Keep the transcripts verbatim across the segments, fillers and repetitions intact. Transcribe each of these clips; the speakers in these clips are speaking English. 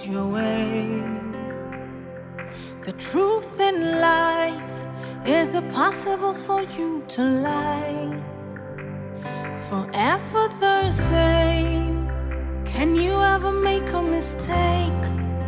lose your way. The truth in life, is it possible for you to lie? Forever the same. Can you ever make a mistake?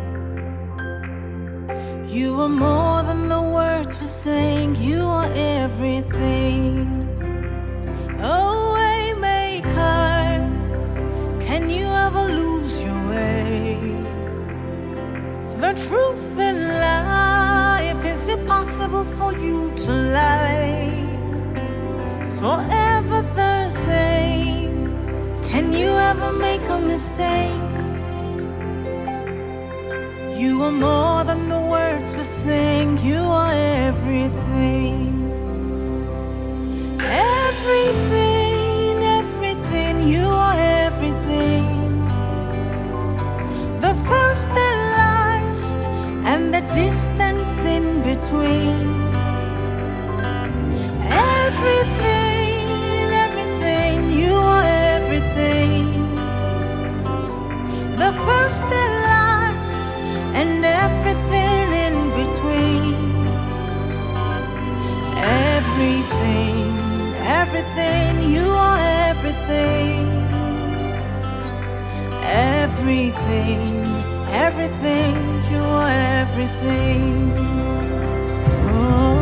You are more than the words were saying. You are everything. Oh, waymaker, can you ever lose your way? The truth in life, is it possible for you to lie? Forever the same. Can you ever make a mistake? You are more than the words we sing. You are everything. Everything, everything. You are everything. The first and last, and the distance in between. Everything, everything. You are everything. The first and last, and everything in between. Everything, everything. You are everything. Everything, everything. You are everything. Oh.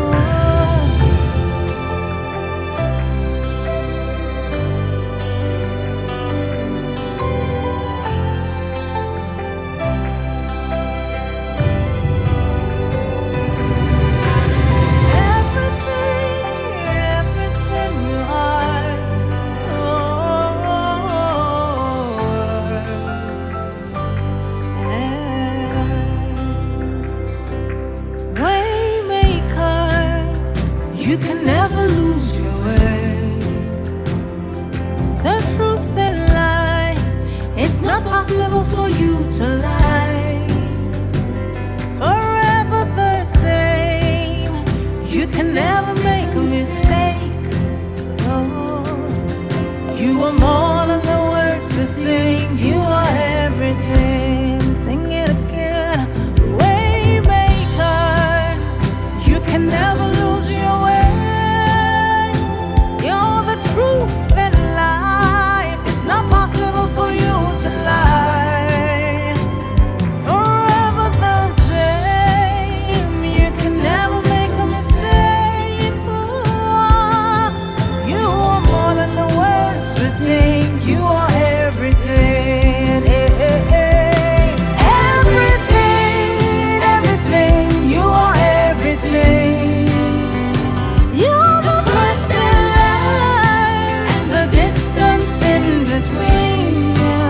You can never lose your way. The truth in life, it's not possible for you to lie. Forever the same. You can never make a mistake. Oh, you are more than the words we sing. You are everything. Sing it again. Waymaker, you can never lose your way. Truth in life, it's not possible for you to lie. Forever the same. You can never make a mistake. Oh, you are more than the words we sing. You are everything. Hey, hey, hey. Everything, everything. You are everything. You're the first and last, the distance in between.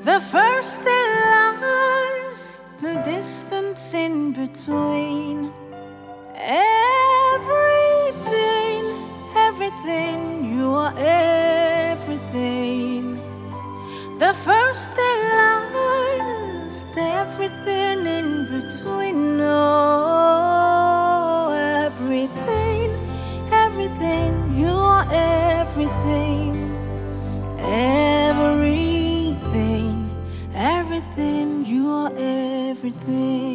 The first, the last, the distance in between. Everything, everything, you are everything. The first, the last, everything in between. Oh, everything, everything, you are everything. Everything, everything, you are everything.